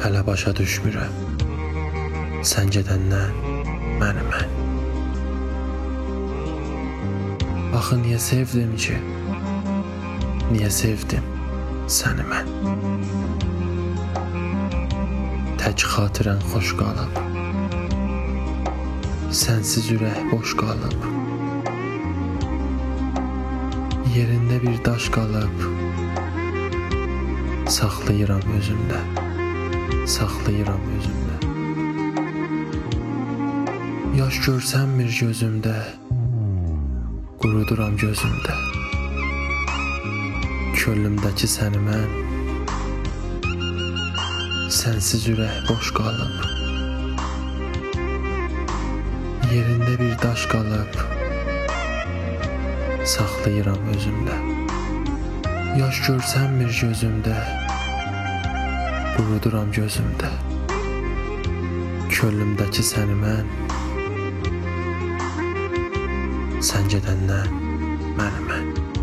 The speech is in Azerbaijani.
Hələ başa düşmürəm. Sən gedəndən məni mən. Axı niyə sevdim ki? Niyə sevdim səni mən? Tək xatirən xoş qalıb, sənsiz ürək boş qalıb. Yerində bir daş qalıb, saxlayıram özümdə, saxlayıram özümdə. Yaş görsənmir gözümdə, quruduram gözümdə. Könlümdəki səni mən, sənsiz ürək boş qalıb. Yerində bir daş qalıb, saxlayıram özümdə. Yaş görsənmir gözümdə, quruduram gözümdə. Könlümdəki səni mən, sən gedəndən məni mən.